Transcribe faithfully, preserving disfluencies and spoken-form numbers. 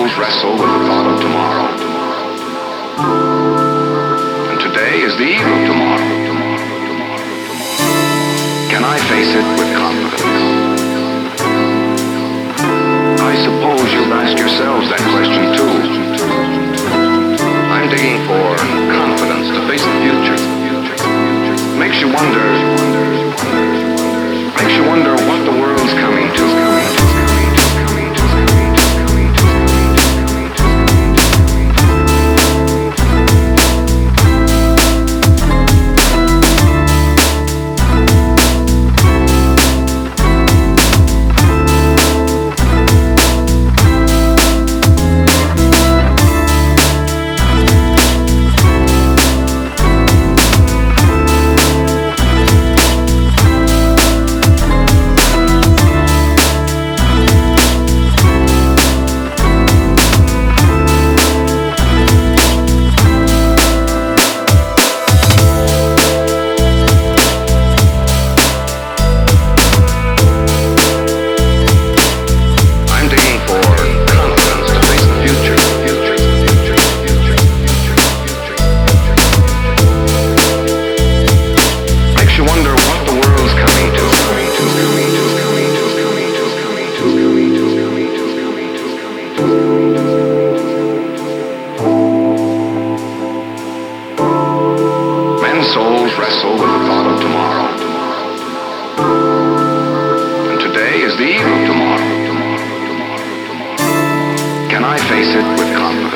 souls wrestle with the thought of tomorrow. And today is the eve of tomorrow. Can I face it with confidence? I suppose you've asked yourselves that question too. I'm digging for confidence to face the future. Makes you wonder, makes you wonder what the world's coming to. Souls wrestle with the thought of tomorrow. And today is the eve of tomorrow. Can I face it with confidence?